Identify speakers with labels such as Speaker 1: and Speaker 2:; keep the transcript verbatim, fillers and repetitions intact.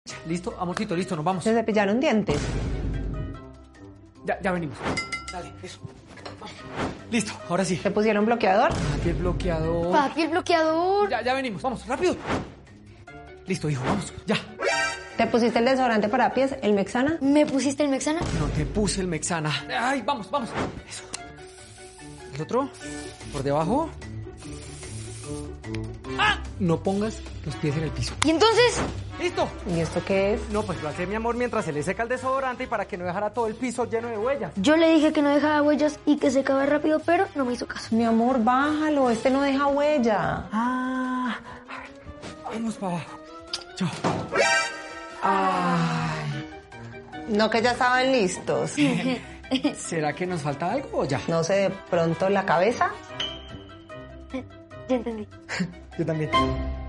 Speaker 1: Listo, amorcito, listo, nos vamos.
Speaker 2: ¿Se cepillaron dientes?
Speaker 1: Ya, ya venimos. Dale, eso. Listo, ahora sí.
Speaker 2: ¿Se pusieron bloqueador?
Speaker 1: Aquí el bloqueador.
Speaker 3: Papi, el bloqueador.
Speaker 1: Ya, ya venimos, vamos, rápido. Listo, hijo, vamos, ya.
Speaker 2: ¿Te pusiste el desodorante para pies, el Mexana?
Speaker 3: ¿Me pusiste el Mexana?
Speaker 1: No te puse el Mexana. Ay, vamos, vamos. Eso. El otro, por debajo. ¡Ah! No pongas los pies en el piso.
Speaker 3: ¿Y entonces?
Speaker 1: ¡Listo!
Speaker 2: ¿Y esto qué es?
Speaker 1: No, pues lo hace mi amor mientras se le seca el desodorante y para que no dejara todo el piso lleno de huellas.
Speaker 3: Yo le dije que no dejaba huellas y que se acababa rápido, pero no me hizo caso.
Speaker 2: Mi amor, bájalo, este no deja huella.
Speaker 1: Ah, a ver, vamos para abajo. Chao. Ay,
Speaker 2: No, que ya estaban listos.
Speaker 1: ¿será que nos falta algo o ya?
Speaker 2: No sé, de pronto la cabeza.
Speaker 3: Ya entendí.
Speaker 1: Yo también.